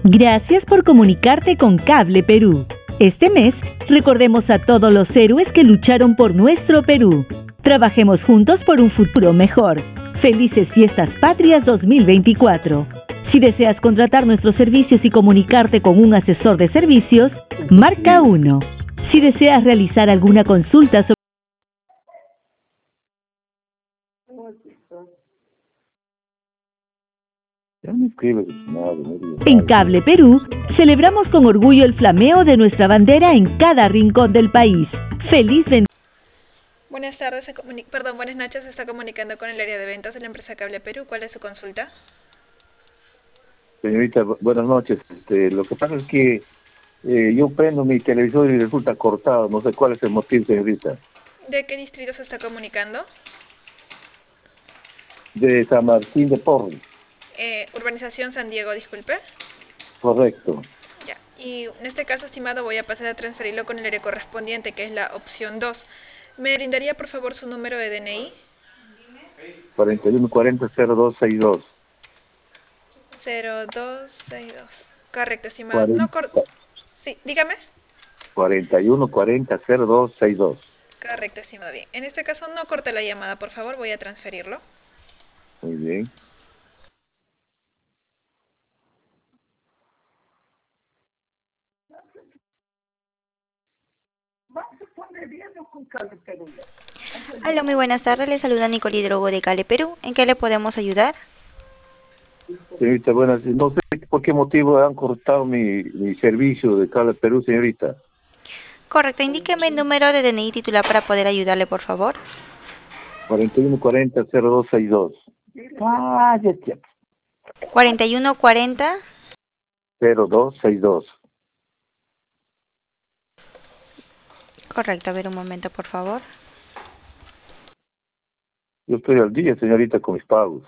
Gracias por comunicarte con Cable Perú. Este mes, recordemos a todos los héroes que lucharon por nuestro Perú. Trabajemos juntos por un futuro mejor. Felices Fiestas Patrias 2024. Si deseas contratar nuestros servicios y comunicarte con un asesor de servicios, marca 1. Si deseas realizar alguna consulta sobre... En Cable Perú, celebramos con orgullo el flameo de nuestra bandera en cada rincón del país. ¡Feliz Buenas tardes, buenas noches, se está comunicando con el área de ventas de la empresa Cable Perú. ¿Cuál es su consulta? Señorita, buenas noches. Lo que pasa es que yo prendo mi televisor y resulta cortado. No sé cuál es el motivo, señorita. ¿De qué distrito se está comunicando? De San Martín de Porres. Urbanización San Diego, disculpe. Correcto. Ya. Y en este caso, estimado, voy a pasar a transferirlo con el área correspondiente, que es la opción 2. ¿Me brindaría, por favor, su número de DNI? 4140-0262. 0262. Correcto, estimado. No sí, dígame. 4140-0262. Correcto, estimado. Bien. En este caso, no corte la llamada, por favor. Voy a transferirlo. Muy bien. Hola, muy buenas tardes. Le saluda Nicole Hidrogo de Cable Perú. ¿En qué le podemos ayudar? Señorita, buenas. No sé por qué motivo han cortado mi servicio de Cable Perú, señorita. Correcto. Indíqueme el número de DNI titular para poder ayudarle, por favor. 4140-0262. 4140. 0262. Correcto. A ver, un momento, por favor. Yo estoy al día, señorita, con mis pagos.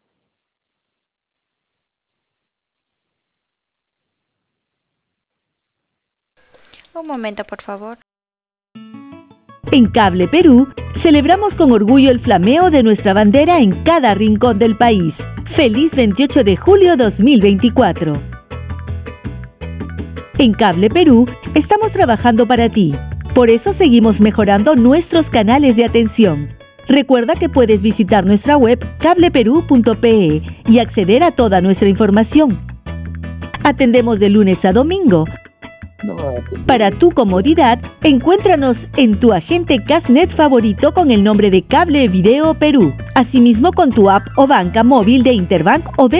Un momento, por favor. En Cable Perú, celebramos con orgullo el flameo de nuestra bandera en cada rincón del país. ¡Feliz 28 de julio 2024! En Cable Perú, estamos trabajando para ti. Por eso seguimos mejorando nuestros canales de atención. Recuerda que puedes visitar nuestra web cableperú.pe y acceder a toda nuestra información. Atendemos de lunes a domingo. Para tu comodidad, encuéntranos en tu agente Casnet favorito con el nombre de Cable Video Perú. Asimismo con tu app o banca móvil de Interbank o de